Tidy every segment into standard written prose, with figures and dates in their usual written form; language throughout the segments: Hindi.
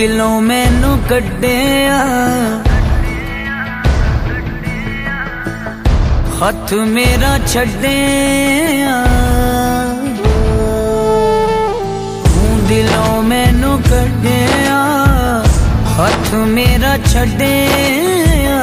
दिलों मैनू कड्डिया हथ मेरा छड्डिया दिलों मैनू कड्डिया हथ मेरा छड्डिया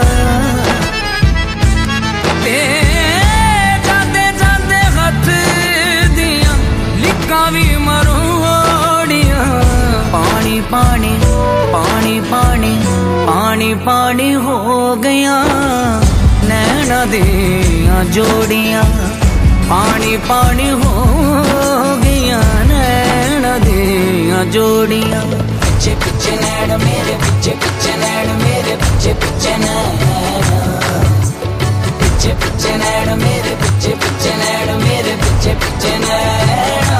जाते जाते हथ दिया लिक्का भी मरोड़िया पानी पानी पानी पानी पानी पानी हो गया नैना दिया जोड़िया पानी पानी हो गया नैना दिया जोड़िया पिछे पिछे नैन मेरे पिछे पिछे नैन मेरे पिछे पिछे नैन पिछे पिछे नैन मेरे पिछे पिछे नैन मेरे पिछे पिछे नैन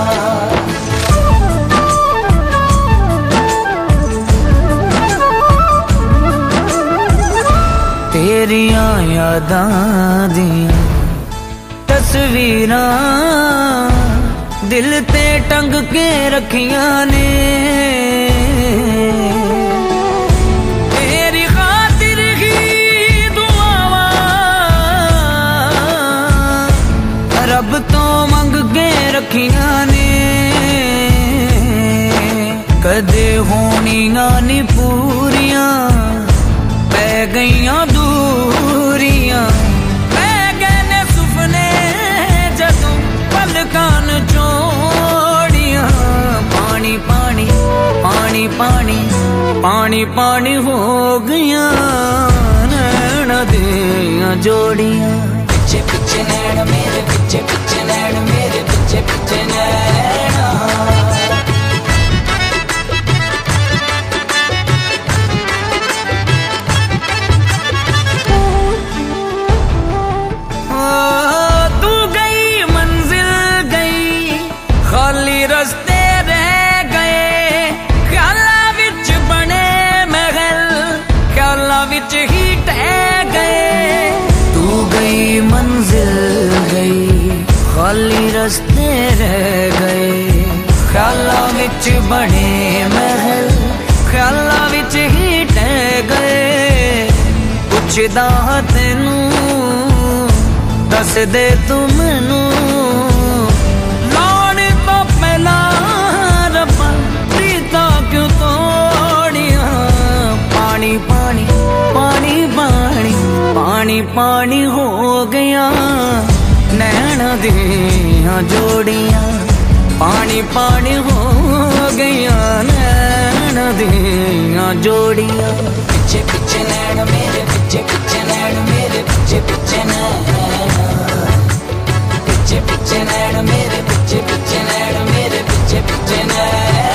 तेरियां यादां दियां तस्वीरां दिल ते टंग के रखियां ने तेरी खातिर ही दुआवां रब तो मंग के रखियां ने कदे होनियां नी पूरियां पै गईयां दूरियां पै गए ने सुपने जदों पलकां चोड़ियां पानी पानी पानी पानी पानी पानी हो गया नैना दियां जोड़ियां पिछे पिछे नैन मेरे पिछे पिछे नैन मेरे पिछे पिछे नैना रस्ते रह गए ख्यालां विच बने महल ख्यालां विच ही टह गए तू गई मंजिल गई खाली रस्ते रह गए ख्यालां विच बने महल ख्यालां विच ही टह गए पुछदा तैनू दस दे तू मैनू रब्बा प्रीता क्यों तोड़िया पानी पानी पानी पानी पानी पानी हो गया नैना दियां जोड़ियां पानी पानी हो गया नैना दियां जोड़ियां पिछे पिछे नैन मेरे पिछे पिछे नैन मेरे पिछे पिछे नैन पिछे पिछे नैन मेरे पिछे पिछे नैन मेरे पिछे पिछे नैन